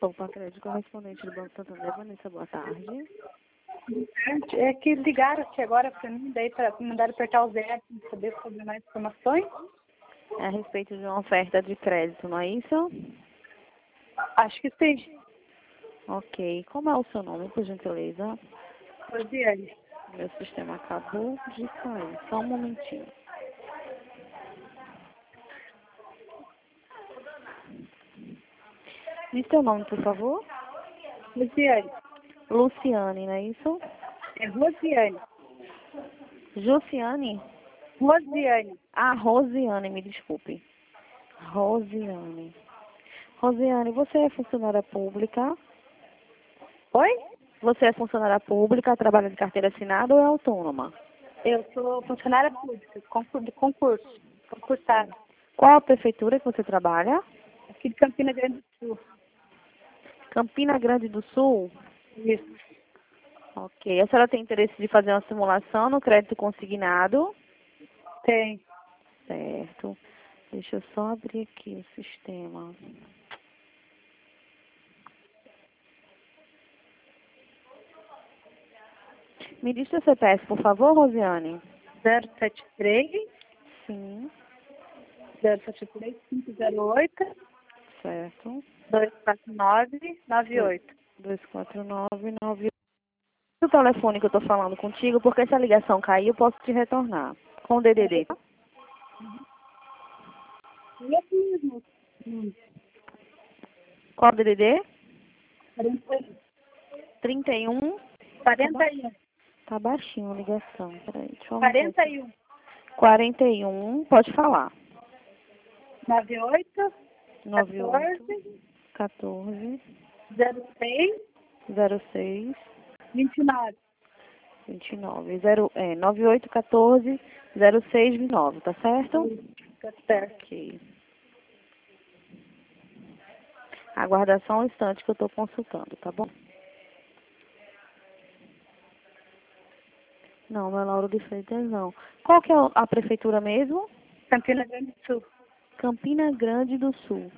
Opa, crédito correspondente do Banco Santander, Vanessa, boa tarde. É que ligaram aqui agora para mim, daí mandaram apertar o zero para saber sobre mais informações. É a respeito de uma oferta de crédito, não é isso? Acho que sim. Ok. Como é o seu nome, por gentileza? Rosiane. Meu sistema acabou de sair. Só um momentinho. Diz seu nome, por favor. Rosiane. Luciane, não é isso? É Rosiane. Jussiane? Rosiane. Ah, Rosiane, me desculpe. Rosiane. Rosiane, você é funcionária pública? Oi? Você é funcionária pública, trabalha de carteira assinada ou é autônoma? Eu sou funcionária pública, de concurso, concursada, Qual a prefeitura que você trabalha? aqui de Campina Grande do Sul. Campina Grande do Sul? Isso. Ok. A senhora tem interesse de fazer uma simulação no crédito consignado? Tem. Certo. Deixa eu só abrir aqui o sistema. Me diz seu CPF, por favor, Rosiane. 073 Sim. 073 508 Certo. 249 98. 24998. O telefone que eu estou falando contigo, porque se a ligação cair, eu posso te retornar. Com o DDD. Esse mesmo. Qual o DDD? 41. 31. 41. Tá baixinho a ligação. Peraí, deixa eu aumentar aqui. 41. 41. Pode falar. 98 98 14 14 06 06 29. 29. 98 14 06 29, tá certo? Tá certo. Ok. Aguarda só um instante que eu estou consultando, tá bom? Não, não é Lauro de Freitas, não. Qual que é a prefeitura mesmo? Campina Grande do Sul. Campina Grande do Sul.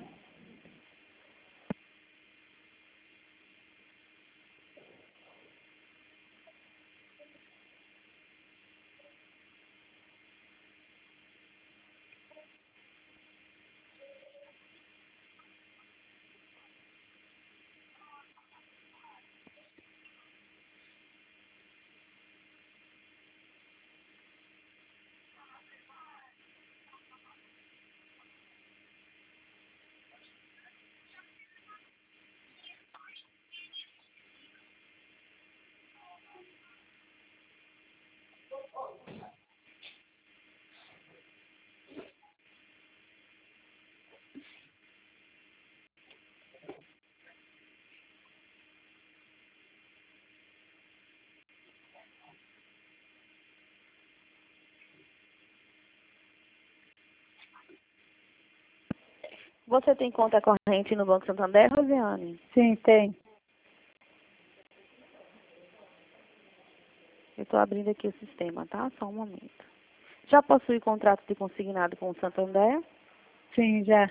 Você tem conta corrente no Banco Santander, Rosiane? Sim, tem. Eu estou abrindo aqui o sistema, tá? Só um momento. Já possui contrato de consignado com o Santander? Sim, já.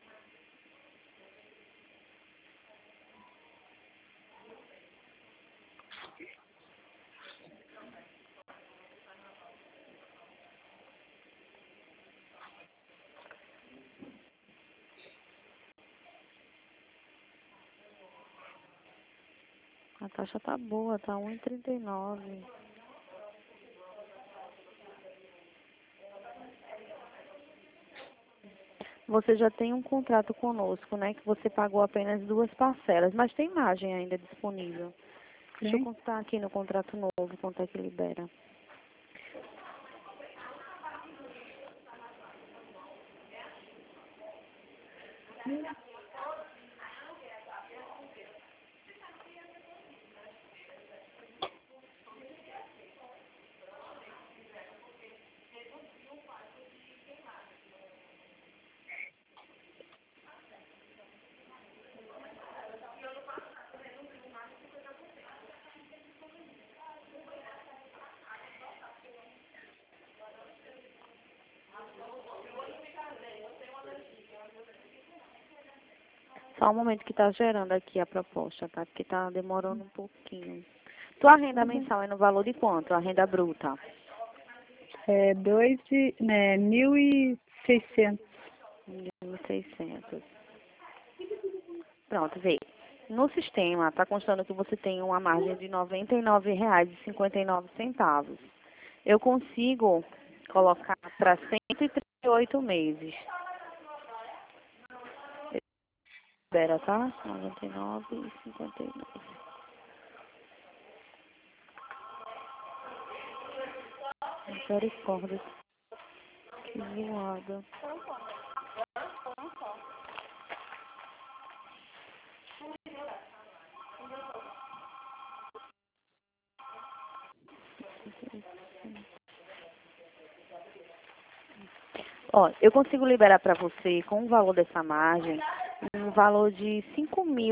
A taxa tá boa, tá 1,39. Você já tem um contrato conosco, né? Que você pagou apenas 2 parcelas, mas tem margem ainda disponível. Deixa eu Sim. consultar aqui no contrato novo, quanto é que libera. Só um momento que tá gerando aqui a proposta, tá? Porque tá demorando um pouquinho. Tua renda mensal é no valor de quanto? A renda bruta? É 1.600. 1.600. Pronto, vê. No sistema, está constando que você tem uma margem de R$ 99,59. Eu consigo colocar para 138 meses. Espera, tá? 99,59. Misericórdia. Que zoada. Ó, eu consigo liberar para você, com o valor dessa margem, um valor de R$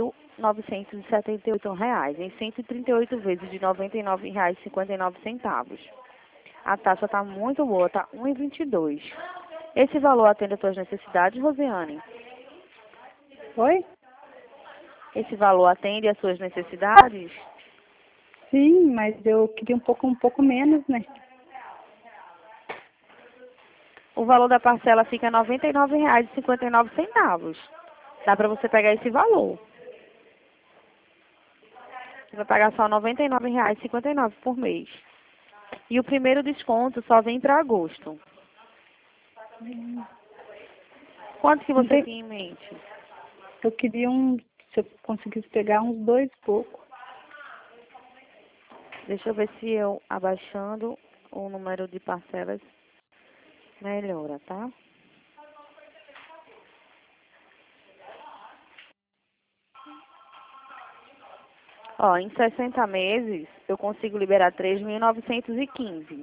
5.978, em 138 vezes de R$ 99,59. A taxa está muito boa, está 1,22. Esse valor atende às suas necessidades, Rosiane? Oi? Esse valor atende às suas necessidades? Sim, mas eu queria um pouco menos, né? O valor da parcela fica R$ 99,59. Dá para você pegar esse valor. Você vai pagar só R$ 99,59 por mês. E o primeiro desconto só vem para agosto. Quanto que você tem em mente? Eu queria se eu conseguisse pegar uns 2 e pouco. Deixa eu ver se eu, abaixando o número de parcelas, melhora, tá? Ó, em 60 meses, eu consigo liberar 3.915.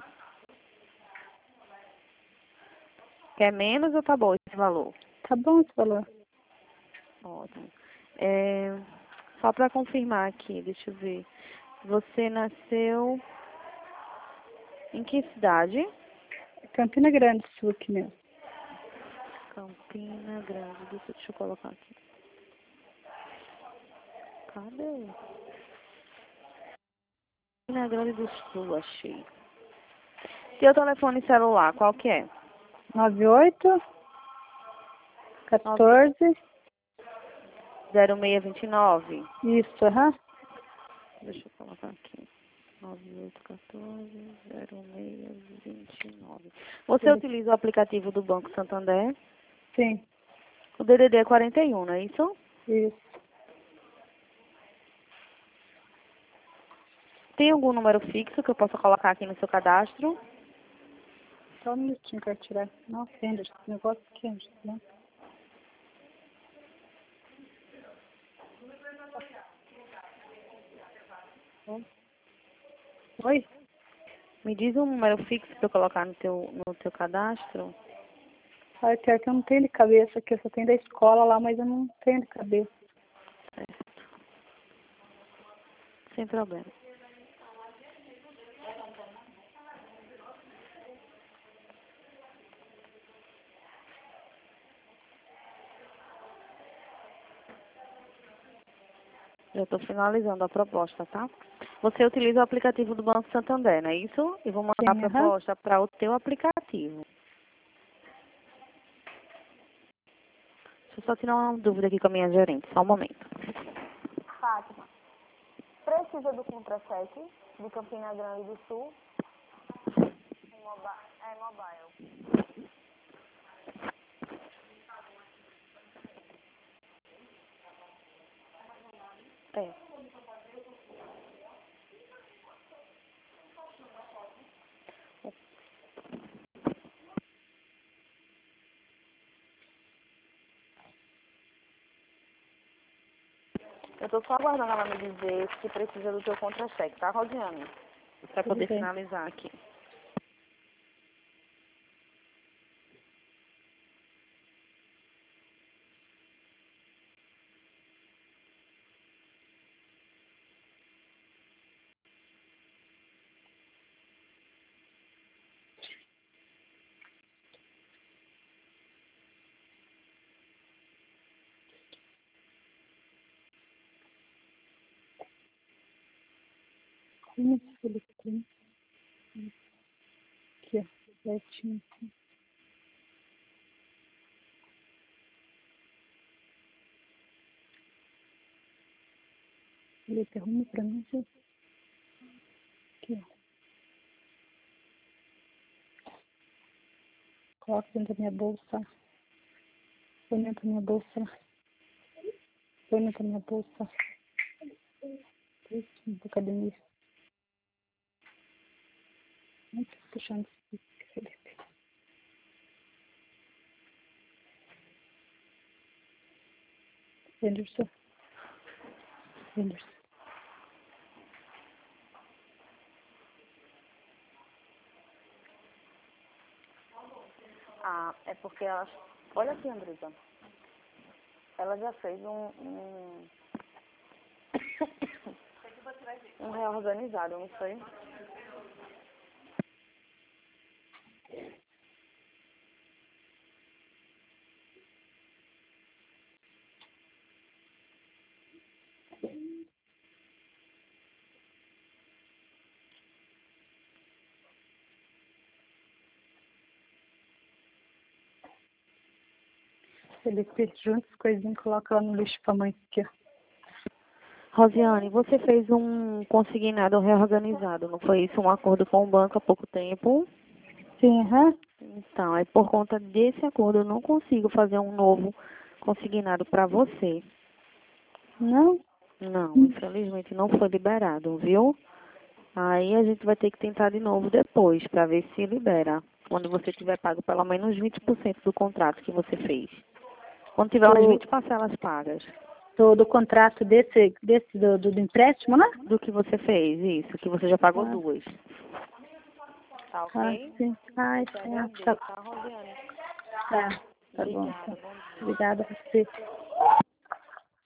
Quer menos ou tá bom esse valor? Tá bom esse valor. Ótimo. Só para confirmar aqui, deixa eu ver. Você nasceu em que cidade? Campina Grande do Sul aqui mesmo. Campina Grande do Sul. Deixa eu colocar aqui. Cadê? Campina Grande do Sul, achei. Seu telefone celular, qual que é? 98 14. 0629. Isso, aham. Deixa eu colocar aqui. 9814-0629. Você utiliza o aplicativo do Banco Santander? Sim, O DDD é 41, não é isso? isso. Tem algum número fixo que eu possa colocar aqui no seu cadastro? Só um minutinho que eu quero tirar. Nossa, ainda esse negócio aqui, né? Oi? Me diz um número fixo para eu colocar no teu cadastro. Ah, pior que eu não tenho de cabeça aqui, eu só tenho da escola lá, mas eu não tenho de cabeça. Certo. Sem problema. Já estou finalizando a proposta, tá? Você utiliza o aplicativo do Banco Santander, não é isso? E vou mandar a Sim, aham. proposta para o teu aplicativo. Deixa eu só tirar uma dúvida aqui com a minha gerente, só um momento. Fátima, precisa do contra-cheque de Campina Grande do Sul? Mobile. É. Eu estou só aguardando ela me dizer se precisa do teu contra-cheque, tá, Rosiane? Para Tudo poder bem. finalizar aqui. Aqui, ó, certinho. Felipe, arruma pra mim, sim. Aqui, ó. Coloca dentro da minha bolsa. Põe dentro da minha bolsa. Põe dentro da minha bolsa. Isso, na academia. Não fica puxando isso, Felipe. Henderson. Henderson. Ah, é porque ela... Olha aqui, Andresa. Ela já fez um reorganizado, não foi? Felipe, junta as coisinhas e coloca lá no lixo pra mãe aqui, ó. Rosiane, você fez um consignado reorganizado, não foi isso? Um acordo com o banco há pouco tempo? Sim, aham. Então, aí por conta desse acordo eu não consigo fazer um novo consignado para você. Não? Não, infelizmente não foi liberado, viu? Aí a gente vai ter que tentar de novo depois para ver se libera. Quando você tiver pago pelo menos 20% do contrato que você fez. Quando tiver umas 20 parcelas pagas. Do contrato desse do empréstimo, né? Do que você fez, isso, que você já pagou Ah. duas. Tá ok? Sim. Ai, Eu te sim. agradeço, Tá, tá, Rosiane? tá bom. Obrigada, bom dia. Obrigada a você.